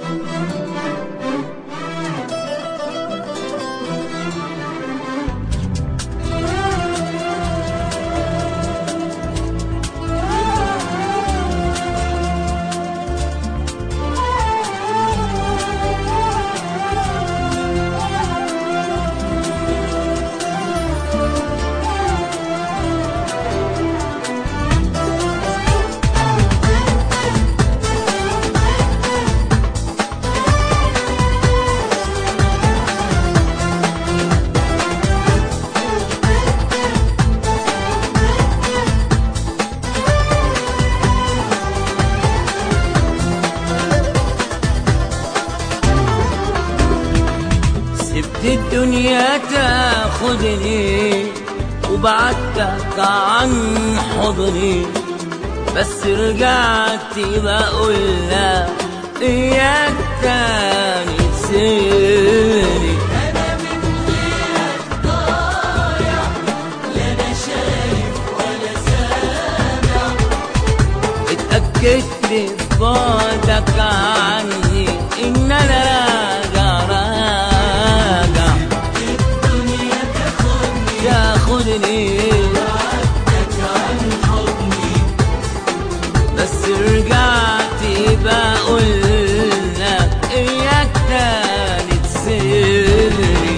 سبت الدنيا تاخدني وبعدتك عن حضني، بس رجعت بقولك اياك تاني تسيبني. انا من غيرك ضايع، لا انا شايف ولا سامع. اتأكدت في بعدك عني ان انا راجع الدنيا تاخدني بعدتك عن حضني، بس رجعت بقولك اياك تاني تسيبني.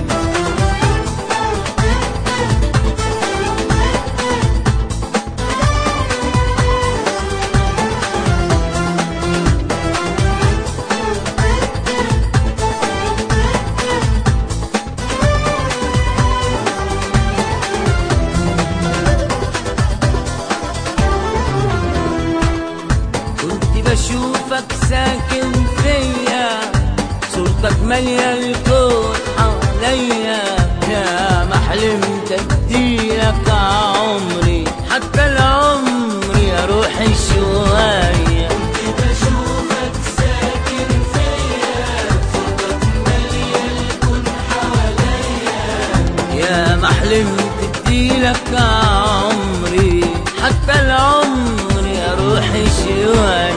بشوفك ساكن فيا، صورتك مالية الكون حواليا، يا ما حلمت اديلك عمري، حتى العمر يا روحي شوية. بشوفك ساكن فيا، صورتك مالية الكون حواليا، يا ما حلمت اديلك عمري، حتى العمر يا روحي شوية.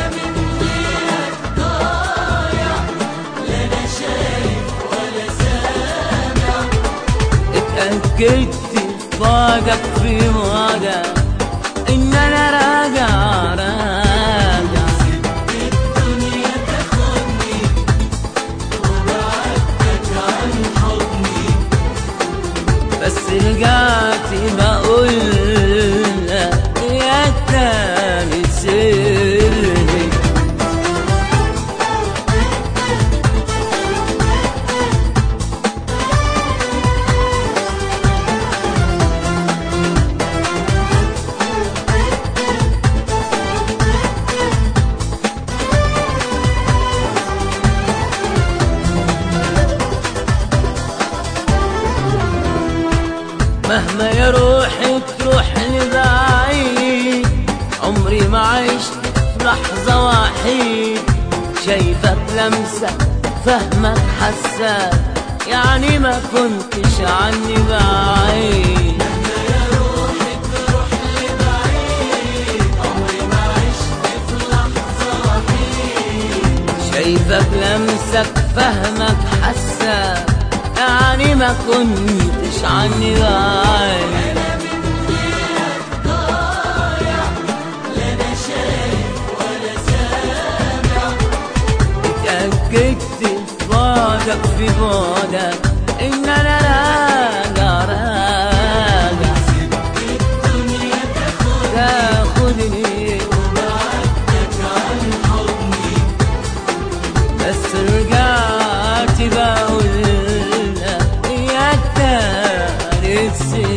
اتأكدت في بعدك في بعدك ان انا راجع. الدنيا تاخدني وبعدتك عن حضني، بس رجعت بقولك يا تاني تسيبني. مهما يا روحي تروح لبعيد، عمري ما عشت لحظة وحيد، شايفك لمسة فهمك حساك، يعني ما كنتش عني بعيد. مهما يا روحي تروح لبعيد، عمري ما عشت في لحظة وحيد، شايفك لمسك فهمك حساك، يعني ما كنتش عني بعيد. أنا من غيرك ضايع، لا أنا شايف ولا سامع. اتأكدت في بعدك في بعدك ان انا راجع. الدنيا تاخدني وبعدتك عن حضني، بس رجعت بقولك اياك تاني تسيبني.